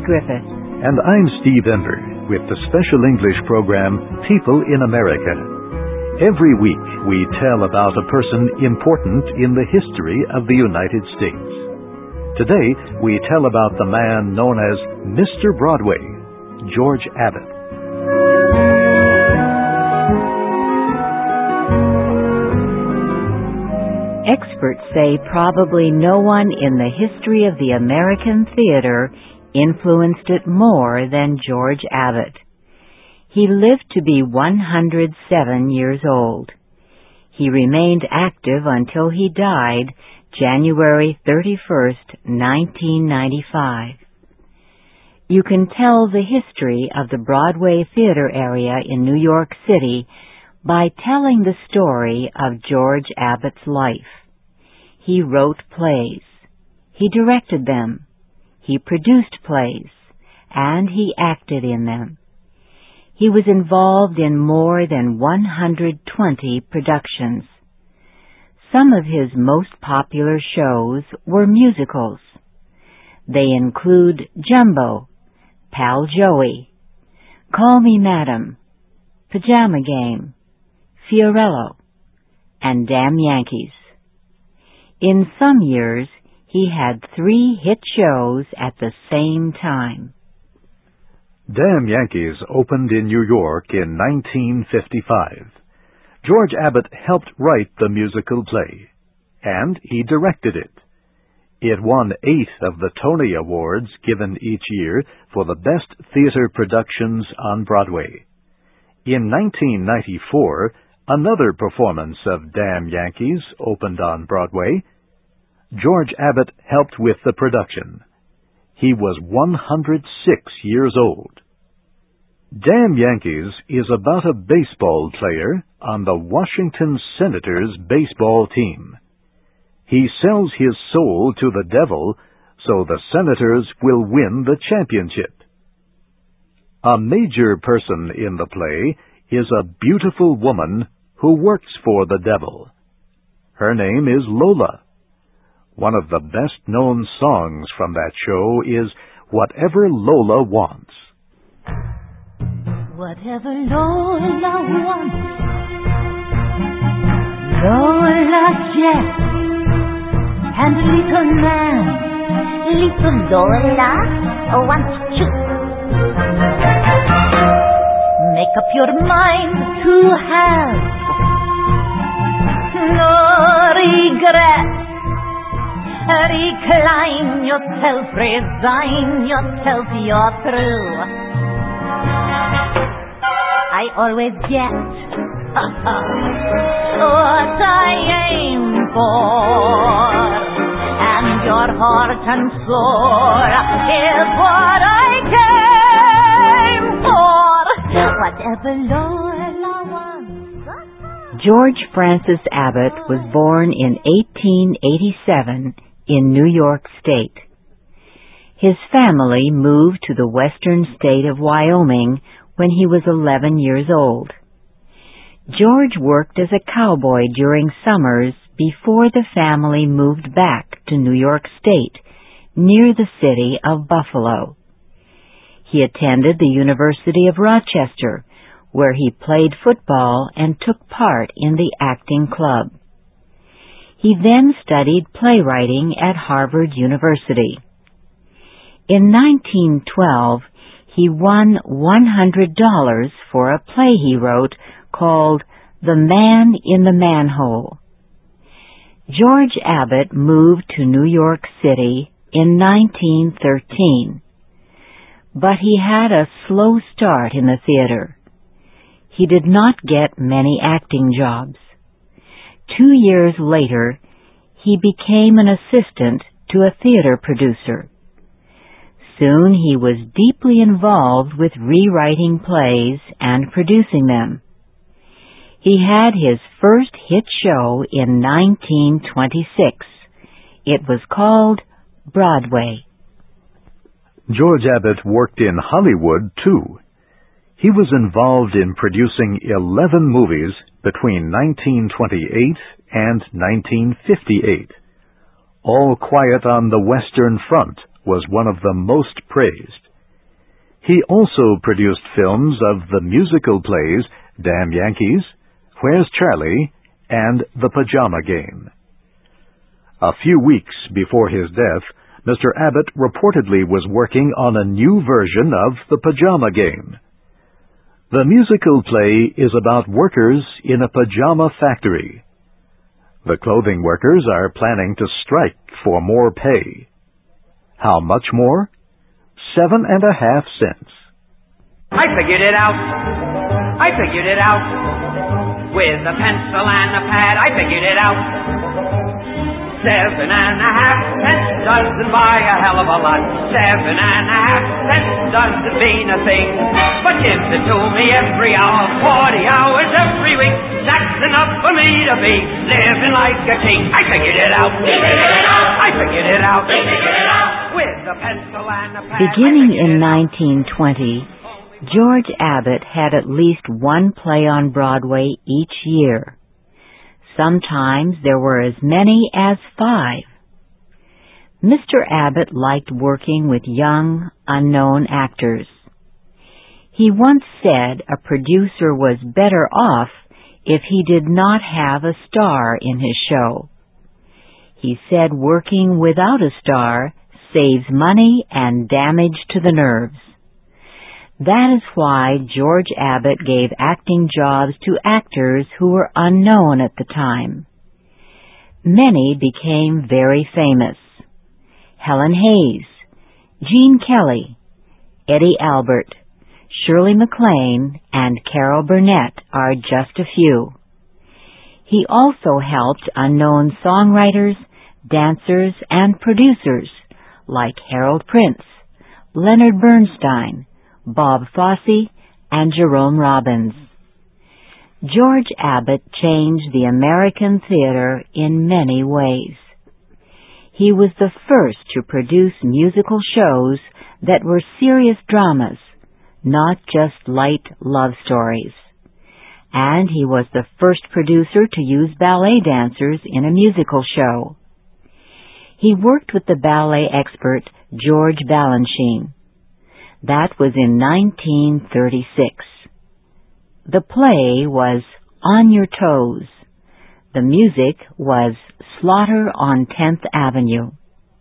Griffith. And I'm Steve Ember with the special English program, People in America. Every week we tell about a person important in the history of the United States. Today we tell about the man known as Mr. Broadway, George Abbott. Experts say probably no one in the history of the American theater influenced it more than George Abbott. He lived to be 107 years old. He remained active until he died January 31st, 1995. You can tell the history of the Broadway theater area in New York City by telling the story of George Abbott's life. He wrote plays. He directed them. He produced plays. And he acted in them. He was involved in more than 120 productions. Some of his most popular shows were musicals. They include Jumbo, Pal Joey, Call Me Madam, Pajama Game, Fiorello, and Damn Yankees. In some years, he had 3 hit shows at the same time. Damn Yankees opened in New York in 1955. George Abbott helped write the musical play, and he directed it. It won 8 of the Tony Awards given each year for the best theater productions on Broadway. In 1994, another performance of Damn Yankees opened on Broadway. George Abbott helped with the production. He was 106 years old. Damn Yankees is about a baseball player on the Washington Senators baseball team. He sells his soul to the devil so the Senators will win the championship. A major person in the play is a beautiful woman who works for the devil. Her name is Lola. One of the best-known songs from that show is Whatever Lola Wants. Whatever Lola wants, Lola gets. And little man, little Lola wants to make up your mind to have no regrets. Recline yourself, resign yourself, you're through. I always get what I aim for, and your heart and soul is what I came for. Whatever Lola wants. George Francis Abbott was born in 1887 in New York State. His family moved to the western state of Wyoming when he was 11 years old. George worked as a cowboy during summers before the family moved back to New York State, near the city of Buffalo. He attended the University of Rochester, where he played football and took part in the acting club. He then studied playwriting at Harvard University. In 1912, he won $100 for a play he wrote called The Man in the Manhole. George Abbott moved to New York City in 1913, but he had a slow start in the theater. He did not get many acting jobs. 2 years later, he became an assistant to a theater producer. Soon he was deeply involved with rewriting plays and producing them. He had his first hit show in 1926. It was called Broadway. George Abbott worked in Hollywood, too. He was involved in producing 11 movies between 1928 and 1958. All Quiet on the Western Front was one of the most praised. He also produced films of the musical plays Damn Yankees, Where's Charlie, and The Pajama Game. A few weeks before his death, Mr. Abbott reportedly was working on a new version of The Pajama Game. The musical play is about workers in a pajama factory. The clothing workers are planning to strike for more pay. How much more? 7.5 cents. I figured it out. I figured it out. With a pencil and a pad, I figured it out. 7.5 cents doesn't buy a hell of a lot. 7.5 cents doesn't mean a thing. But gives it to me every hour, 40 hours every week. That's enough for me to be living like a king. I figured it out. I figured it out. With a pencil and a pad. Beginning in 1920, George Abbott had at least one play on Broadway each year. Sometimes there were as many as 5. Mr. Abbott liked working with young, unknown actors. He once said a producer was better off if he did not have a star in his show. He said working without a star saves money and damage to the nerves. That is why George Abbott gave acting jobs to actors who were unknown at the time. Many became very famous. Helen Hayes, Gene Kelly, Eddie Albert, Shirley MacLaine, and Carol Burnett are just a few. He also helped unknown songwriters, dancers, and producers like Harold Prince, Leonard Bernstein, Bob Fosse, and Jerome Robbins. George Abbott changed the American theater in many ways. He was the first to produce musical shows that were serious dramas, not just light love stories. And he was the first producer to use ballet dancers in a musical show. He worked with the ballet expert George Balanchine. That was in 1936. The play was On Your Toes. The music was Slaughter on 10th Avenue.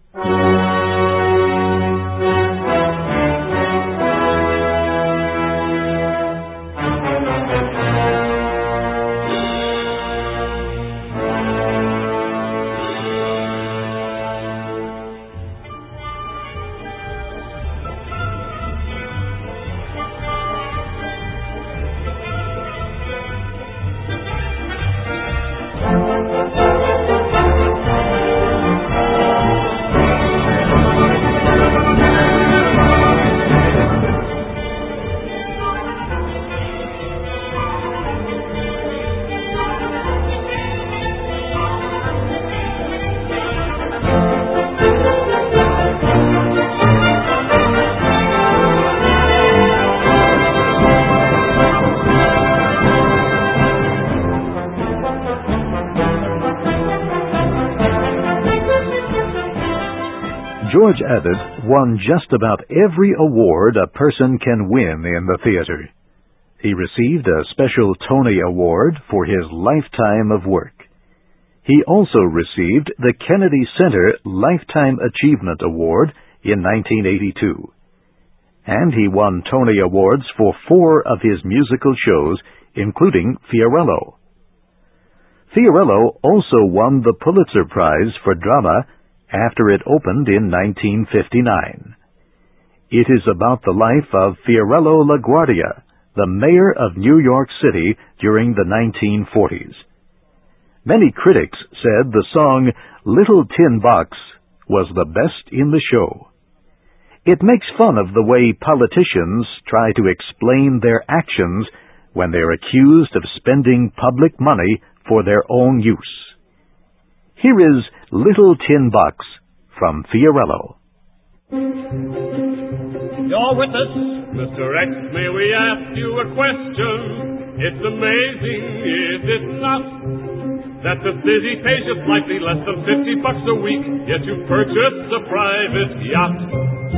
George Abbott won just about every award a person can win in the theater. He received a special Tony Award for his lifetime of work. He also received the Kennedy Center Lifetime Achievement Award in 1982. And he won Tony Awards for 4 of his musical shows, including Fiorello. Fiorello also won the Pulitzer Prize for Drama after it opened in 1959. It is about the life of Fiorello LaGuardia, the mayor of New York City during the 1940s. Many critics said the song Little Tin Box was the best in the show. It makes fun of the way politicians try to explain their actions when they're accused of spending public money for their own use. Here is Little Tin Box from Fiorello. You're with us, Mr. X. May we ask you a question? It's amazing, is it not, that the city pays you slightly less than $50 a week, yet you purchase a private yacht.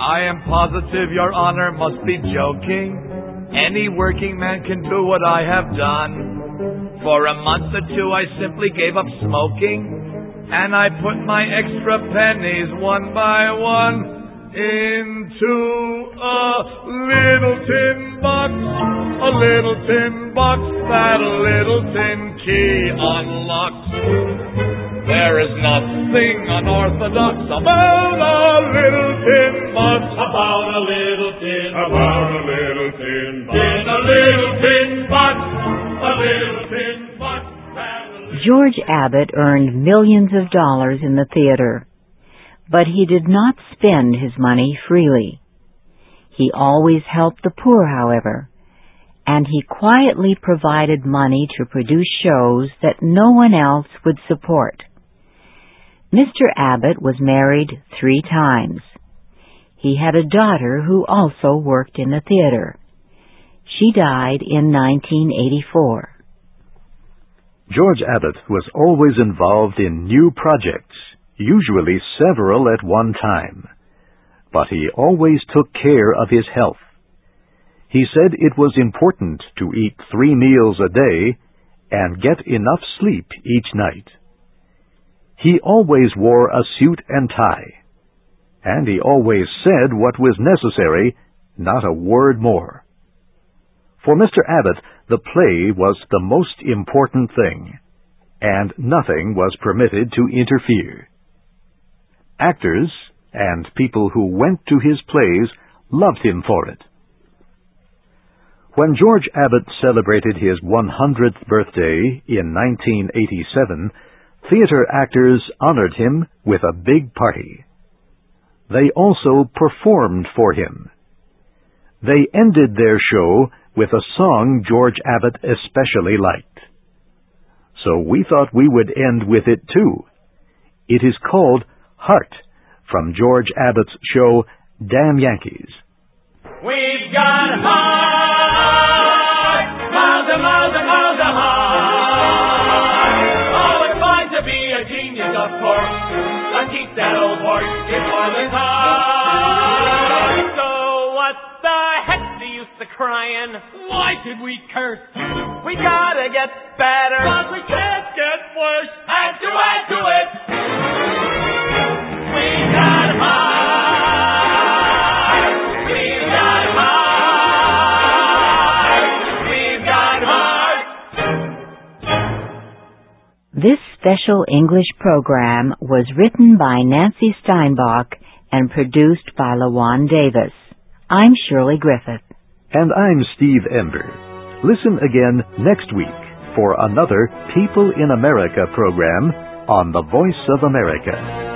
I am positive your honor must be joking. Any working man can do what I have done. For a month or two I simply gave up smoking, and I put my extra pennies one by one into a little tin box, a little tin box that a little tin key unlocks. There is nothing unorthodox about a little tin box, about a little tin, about a little tin box, in a little tin box, a little tin box. George Abbott earned millions of dollars in the theater, but he did not spend his money freely. He always helped the poor, however, and he quietly provided money to produce shows that no one else would support. Mr. Abbott was married 3 times. He had a daughter who also worked in the theater. She died in 1984. George Abbott was always involved in new projects, usually several at one time. But he always took care of his health. He said it was important to eat 3 meals a day and get enough sleep each night. He always wore a suit and tie, and he always said what was necessary, not a word more. For Mr. Abbott, the play was the most important thing, and nothing was permitted to interfere. Actors and people who went to his plays loved him for it. When George Abbott celebrated his 100th birthday in 1987, theater actors honored him with a big party. They also performed for him. They ended their show with a song George Abbott especially liked. So we thought we would end with it too. It is called Heart, from George Abbott's show, Damn Yankees. We've got heart, miles and miles and miles of heart. Oh, it's fine to be a genius, of course. Let's keep that old horse in Orland's heart. So what the heck do you use to crying? Why did we curse? We gotta get better, 'cause we can't get worse. And to add to it, we got heart. We've got heart. We've got heart. This special English program was written by Nancy Steinbach and produced by LaJuan Davis. I'm Shirley Griffith. And I'm Steve Ember. Listen again next week for another People in America program on the Voice of America.